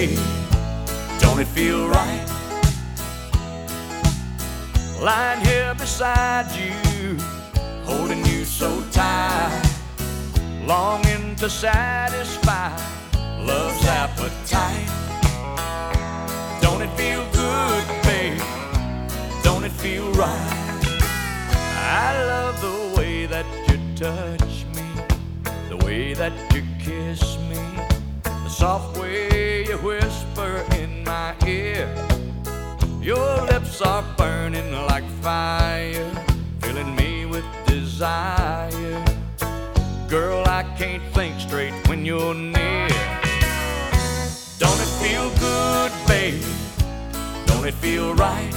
babe, don't it feel right? Lying here beside you, holding you so tight, longing to satisfy love's appetite. Don't it feel good, babe? Don't it feel right? I love the way that you touch me, the way that you kiss me, the soft way you whisper in my ear. Your lips are burning like fire, filling me with desire. Girl, I can't think straight when you're near. Don't it feel good, babe? Don't it feel right?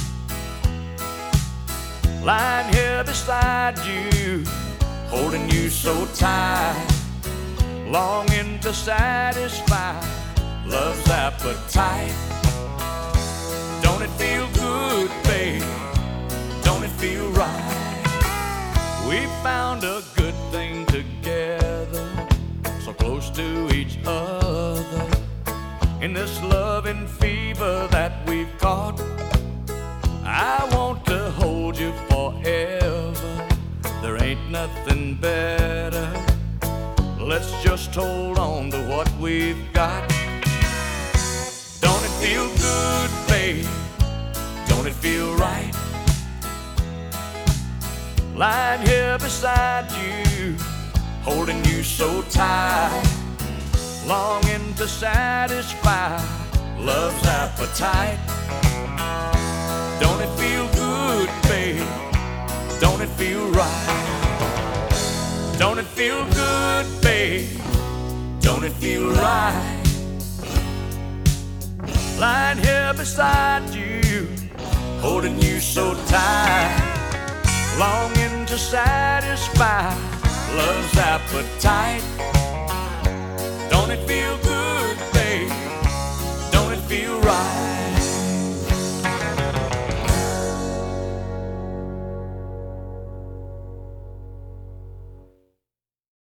Lying here beside you, holding you so tight, longing to satisfy love's appetite. Don't it feel good, babe? Don't it feel right? We found a good thing together, so close to each other. In this loving fever that we've caught, I want to hold you forever. There ain't nothing better. Let's just hold on to what we've got. Don't it feel good, babe? Don't it feel right? Lying here beside you, holding you so tight, longing to satisfy love's appetite. Don't it feel good, babe? Don't it feel right? Don't it feel good, babe? Don't it feel right? Lying here beside you, holding you so tight, longing to satisfy love's appetite. Don't it feel good?